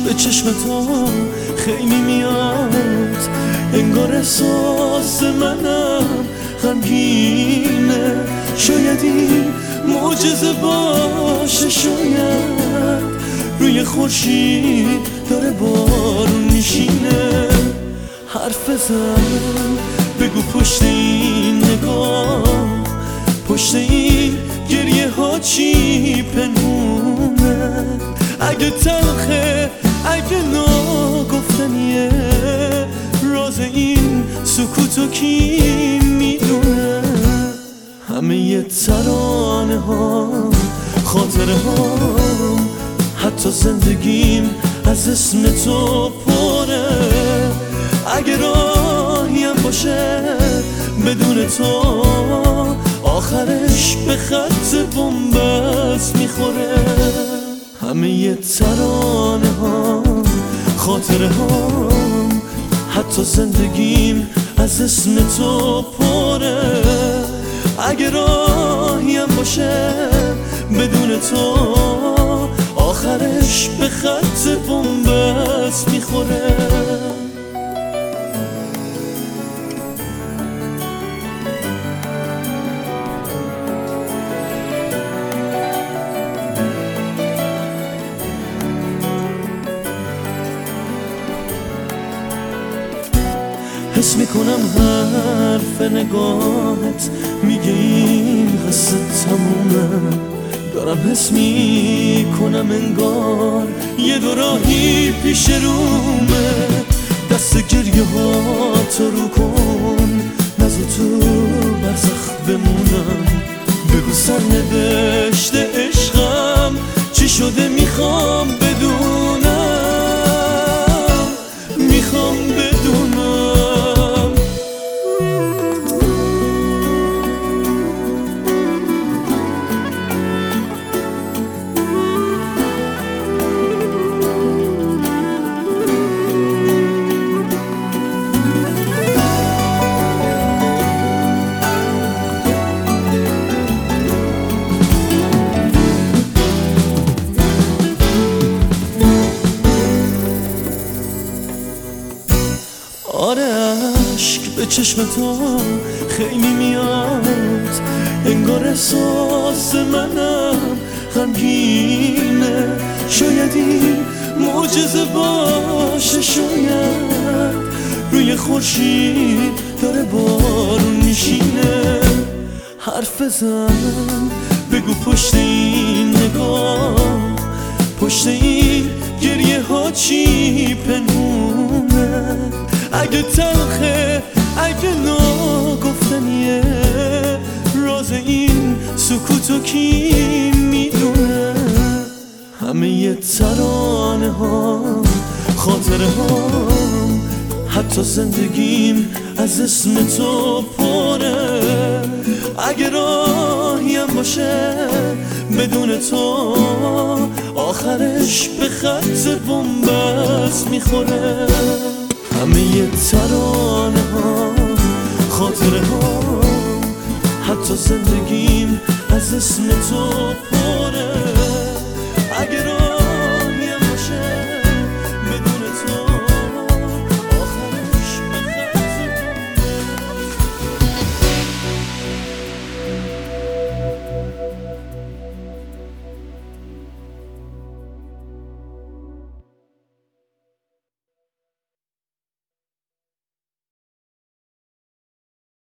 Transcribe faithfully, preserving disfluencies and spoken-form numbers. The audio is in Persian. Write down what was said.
به چشم تو خیلی میاد، انگار احساس منم غمگینه. شاید این معجزه باشه، شاید روی خورشید داره بارون میشینه. حرف بزن بگو پشت این نگاه، پشت این گریه ها چی پنهونه؟ اگه تلخه، اگه ناگفتنیه، راز این سکوتو کی میدونه؟ همه ی ترانه ها، خاطره ها، حتی زندگیم از اسم تو پره. اگه راهیم باشه بدون تو، آخرش به خط بنبست میخوره. همه ی ترانه ها، خاطره ها، حتی زندگیم از اسم تو پره. اگه راهیم باشه بدون تو، آخرش به خط بنبست میخوره. حس میکنم حرف نگاهت میگه این قصه تمومه. دارم حس میکنم انگار یه دو راهی پیش رومه. دست گریه ها تو رو کن، نزو تو برزخ بمونم. بگو سرنوشت عشقم چی شده، میخوام بدونم، میخوام بدونم. آره عشق به چشم تو خیلی میاد، انگار احساس منم غمگینه. شاید این معجزه باشه، شاید روی خورشید داره بارون میشینه. حرف بزن بگو پشت این نگاه، پشت این گریه ها چی پنهونه؟ اگه تلخه، اگه ناگفتنیه، راز این سکوتو کی میدونه؟ همه ی ترانه ها، خاطره ها، حتی زندگیم از اسم تو پره. اگه راهیم باشه بدون تو، آخرش به خط بنبست میخوره. همه ی ترانه ها، خاطره ها، حتی زندگیم از اسم تو